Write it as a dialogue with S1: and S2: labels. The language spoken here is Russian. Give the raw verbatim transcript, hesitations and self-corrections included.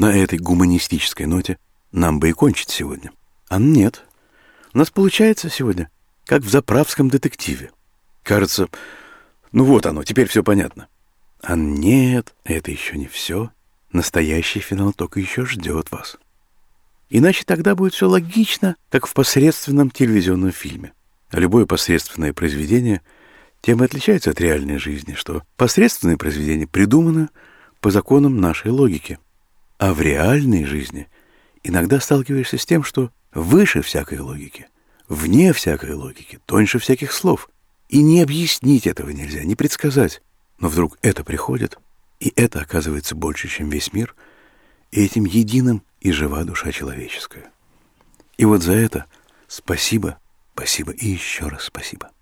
S1: На этой гуманистической ноте нам бы и кончить сегодня. А нет. У нас получается сегодня, как в заправском детективе. Кажется, ну вот оно, теперь все понятно. А нет, это еще не все. Настоящий финал только еще ждет вас. Иначе тогда будет все логично, как в посредственном телевизионном фильме. А любое посредственное произведение тем и отличается от реальной жизни, что посредственное произведение придумано по законам нашей логики. А в реальной жизни иногда сталкиваешься с тем, что выше всякой логики, вне всякой логики, тоньше всяких слов. И не объяснить этого нельзя, не предсказать. Но вдруг это приходит, и это оказывается больше, чем весь мир, и этим единым и жива душа человеческая. И вот за это спасибо, спасибо и еще раз спасибо.